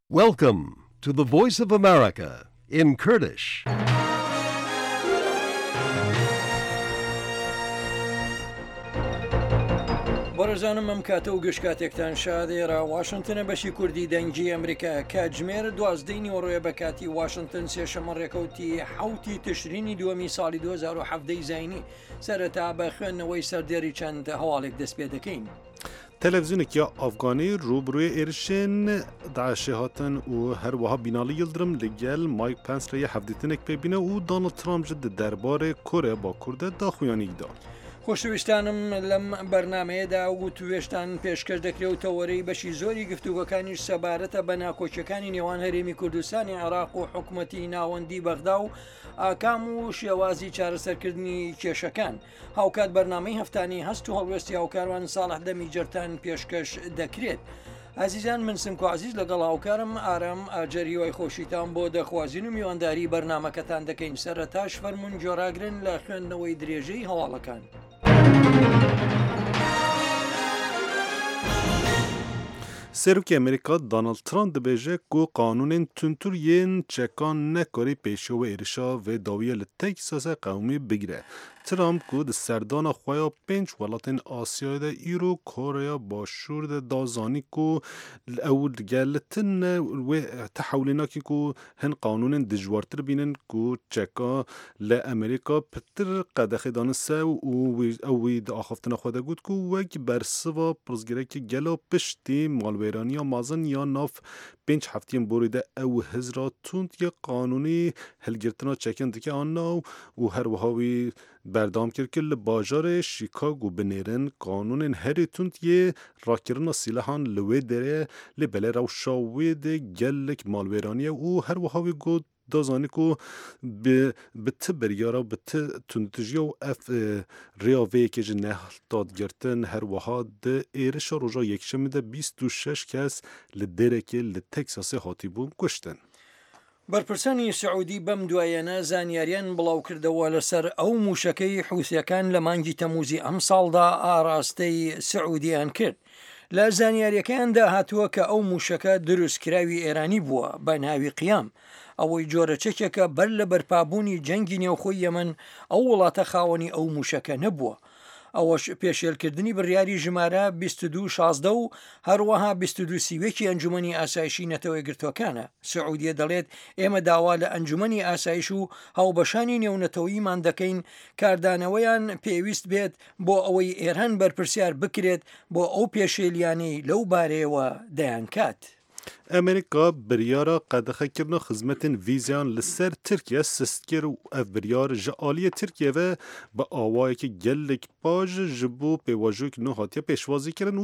Welcome to the Voice of America in Kurdish. بەڕێزانم ئەم کاتە و گەشتکاتێکتان شادێرا واشنگتنە بەشی کوردی دەنگی ئەمریکا کاتژمێر 12 نیوەڕۆیە بە کاتی واشنگتن سێشەمە ڕێکەوتی حوتی تشرینی دووەمی ساڵی 2017 زاینی سەرەتا بە خوێندنەوەی سەردێری چەند هەواڵێک دەست پێ دەکەین. تلویزیونێکی ئافغانی ڕوبڕووی ئێرشێن داعشێ هاتن و هەروەها بیناڵی یلدرم لەگەل مایک پەنس رەیە هەفتێتنێک پێبینە و دۆناڵد ترامپ جد دەربارەی کۆریا باکووردە داخوایانیدا. خۆشەویستانم لەم بەرنمەیەدا و توێشتان پێشکەش دەکرێتەوەرەی بەشی زۆری گفتوگەکانیش سەبارەتە بە ناکۆچەکانی نێوان هەرێمی کوردستانی عێراق و حکوومەتی ناوەندی بەغدا و ئاکام و شێوازی چارەسەرکردنی کێشەکان. هاوکات بەرنامەی هەفتانی هەست و هەڵوێستی هاوکاروان ساڵح دەمی جەرتان پێشکەش دەکرێت. عزیزان من سمکو عزیز لەگەڵ هاوکارم ئارام ئاجەریوای خۆشیتان بۆ دەخوازین و میوانداری بەرنمەکەتان دەکەین. سەرەتاش فەرمون جۆراگرن لە خوێندنەوەی درێژەی هەواڵەکان. سەرۆکی ئەمریکا دۆناڵد ترامپ دەبێژە ku qanûnên tundtûriyên çekan nekarî pêşewa êrişa vê dawiya li Teksasê qewmî bigire. Trump ku di serdana xwe ya 5 welatên Asyayê de îro Koreya Başûr de dazanî ku ew gelitin wê tehewlînakî ku hin qanûnên dijwartir bînin ku çeka li Amerîka pitir qedexê danin ser û ew wî di axaftina xwe de got ku wek bersiva pirsgirêkî gelo piştî malwêraniya mezin ya nav 5 hefteyên borî de ew hizra tund ya qanûnî hilgirtina çekên dike anna û her wiha wî berdam kir li bajarê Chicago binêrin qanûnên herî tund yê rakirina sîlehan li wê derê lê belê rewşa wê de gelek malwêraniye û her wiha wî got dazanî ku bi ti biryara bi ti tundtijiya û ev rêya vê yekê ji nehdadgirtin her wiha di êrişa roja yekşemê de 26 kes li derekê li Teksasê hatîbûn kuştin. بەرپرسانی سعودی بەم دوایەنە زانیاریان بڵاو کردەوە لەسەر ئەو موشەکەی حوثیەکان لە مانگی تەموزی ئەم ساڵدا ئاراستەی سعودیان کرد. لە زانیاریەکەیاندا هاتووە کە ئەو موشەکە دروستکراوی ئێرانی بووە بە ناوی قیام. ئەوەی جۆرە چەکێکە بەر لە بەرپابوونی جەنگی نێوخۆی یەمەن ئەو وڵاتە خاوەنی ئەو موشەکە نەبووە. ئەوەش پێشێلکردنی بڕیاری ژمارە 2216 و هەروەها 22 سیوێکی ئەنجومەنی ئاسایشی نەتەوەی گرتوەکانە. سعودیە دەڵێت ئێمە داوا لە ئەنجومەنی ئاسایش و هەڵبەشانی نێونەتەوەییمان دەکەین کاردانەوەیان پێویست بێت بۆ ئەوەی ئێران بەرپرسیار بکرێت بۆ ئەو پێشێلیانەی لەو بارەیەوە دەیانکات. ئەمریکا biryara qedexekirina xizmetên vîzeyan li ser Tirkiye sistkir û ev biryar ji aliyê Tirkiye ve bi awayekî gelek baş ji bo pêvajoyek nû hatiye pêşwazîkirin û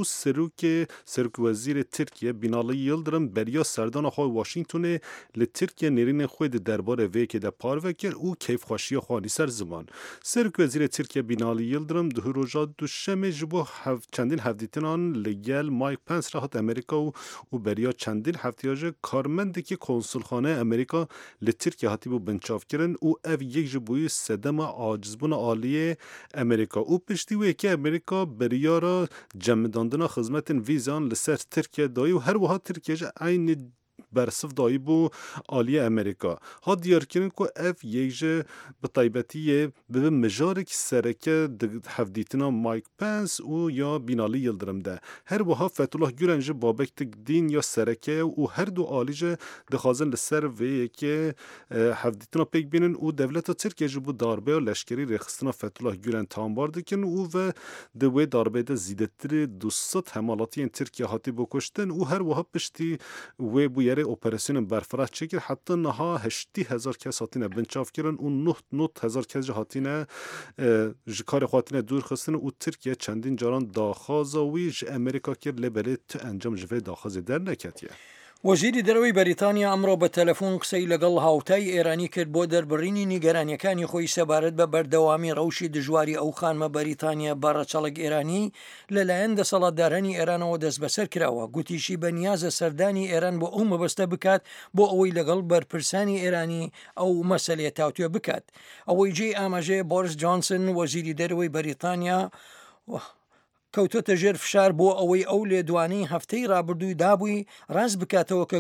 Serokwezîrê Tirkiye Binalî Yıldırım beriya serdana xwe Washingtonê li Tirkiye nêrînên xwe di derbarê vê yekê de parve kir û kêfxweşiya xwe ser ziman. Serokvezîrê Tirkiye Binalî Yıldırım di roja duşemê ji bo çendîn hevdîtinan li gel Mike Pence re hat Amerîka û beriya çendîn hefteyajê karmendekî konsulxaneya Amerîka li Tirkiye hatibû binçavkirin û ev yek ji boî sedema acizbûna aliyê Amerîka û piştî wê yekê Amerîka biryara cemidandina xizmetên vîzeyan li ser Tirkiye dayî û her wiha Tirkiye ji aynî bersiv dayî bû aliyê Amerîka. Hat diyarkirin ku ev yek ji bi taybetiyê bi mijarekî sereke di hevdîtina Mike Pence û ya Binalî Yıldırım de. Her wiha Fethullah Gülen ji babek din ya sereke û her du alî jî dixwazin li ser vê yekê hevdîtina pêk bînin û devleta Tirkiye ji bo darbeya leşkerî rêxistina Fethullah Gülen tambar dikin û ve di wê darbê de zîdetirê 200 hemalatiyên Tirkiye hatîbû kuştin û her wiha piştî wê bû yerê operasyonên berfireh çekir heta niha 80,000 kes hatine binçavkirin û 90,000 kes jî hatine ji karê xwe hatine dûrxistin û Tirkiye çendîn caran daxwaza wî ji Amerîka kir lê belê ti encam ji vê daxwazê derneketiye. وەزیری دەرەوەی بەریتانیا ئەمڕۆ بە تەلەفۆن قسەی لەگەڵ هاوتای ئێرانی کرد بۆ دەربڕینی نیگەرانیەکانی خۆی سەبارەت بە بەردەوامی ڕەوشی دژواری ئەو خانمە بەریتانیا بەڕەچەڵک ئێرانی لەلایەن دەسەڵاتدارانی ئێرانەوە دەست بەسەر کراوە. گوتیشی بە نیازە سەردانی ئێران بۆ ئەو مەبەستە بکات بۆ ئەوەی لەگەڵ بەرپرسانی ئێرانی ئەو مەسەلێ تاوتوێ بکات. ئەوەی جێ ئاماژەیە بۆریس جۆنسن وەزیری دەرەوەی بەریتانیا کەوتۆتە ژێر فشار بۆ ئەوەی ئەو لێدوانەی هەفتەی ڕابردووی دابووی ڕاست بکاتەوە کە